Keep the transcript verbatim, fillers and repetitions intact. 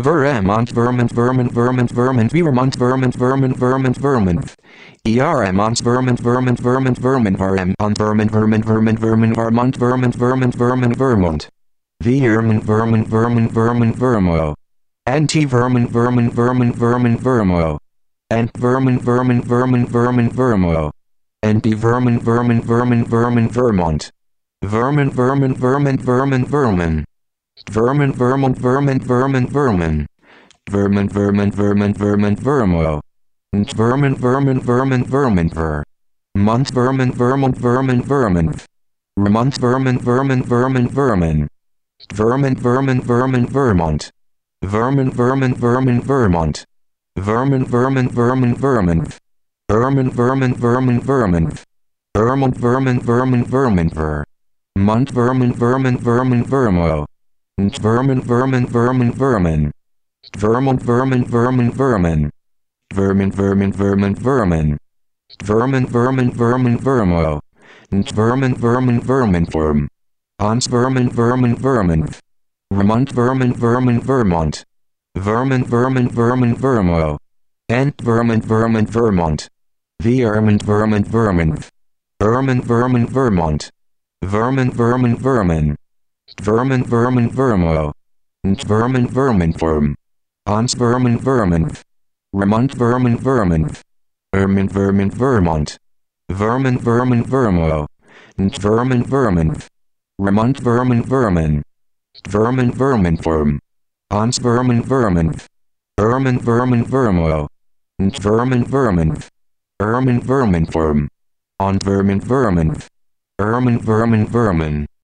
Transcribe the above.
Vermont, Vermont, Vermont, Vermont, Vermont, Vermont, Vermont, Vermont, Vermont, Vermont. Ermont, Vermont, Vermont, Vermont, Vermont, Vermont, Vermont, Vermont, Vermont, Vermont, Vermont, Vermont, Vermont, Vermont, Vermont. Vermont, Vermont, Vermont, Vermont, Vermo. Anti-Vermont, Vermont, Vermont, Vermont, Vermo. Ant Vermont, Vermont, Vermont, Vermont, Vermo. Anti-Vermont, Vermont, Vermont, Vermont, Vermont. Vermont, Vermont, Vermont, Vermont, Vermont. Vermont, Vermont, Vermont, Vermont, Vermont. Vermont, Vermont, Vermont, Vermont, Vermo. Vermont, Vermont, Vermont, Vermont, Ver. Mont, Vermont, Vermont, Vermont, Vermont. Remont, Vermont, Vermont, Vermont, Vermont. Vermont, Vermont, Vermont, Vermont. Vermont, Vermont, Vermont, Vermont. Vermont, Vermont, Vermont, Vermont. Vermont, Vermont, Vermont, Vermont. Vermont, Vermont, Vermont, Vermont, Ver. Mont, Vermont, Vermont, Vermont, Vermo. Vermont, Vermont, Vermont, Vermont. Vermont, Vermont, Vermont, Vermont. Vermont, Vermont, Vermont, Vermont. Vermont, Vermont, Vermont, Vermo. Vermont, Vermont, Vermont, Verm. Hans, Vermont, Vermont, Vermont. Vermont, Vermont, Vermont, Vermont. Vermont, Vermont, Vermont, Vermo. Ant, Vermont, Vermont, Vermont. Vermont, Vermont, Vermont. Vermont, Vermont, Vermont. Vermont, Vermont, Vermont. Vermont, Vermont, Vermo. Vermont, Vermont, Verm. Hans, Vermont, Vermont. Remont, Vermont, Vermont. Vermont, Vermont, Vermont. Vermont, Vermont, Vermo. Vermont, Vermont. Remont, Vermont, Vermont. Vermont, Vermont, Verm. Hans, Vermont, Vermont. Vermont, Vermont, Vermo. Vermont, Vermont. Vermont, Vermont, Verm. On Vermont, Vermont. Vermont, Vermont, Vermont.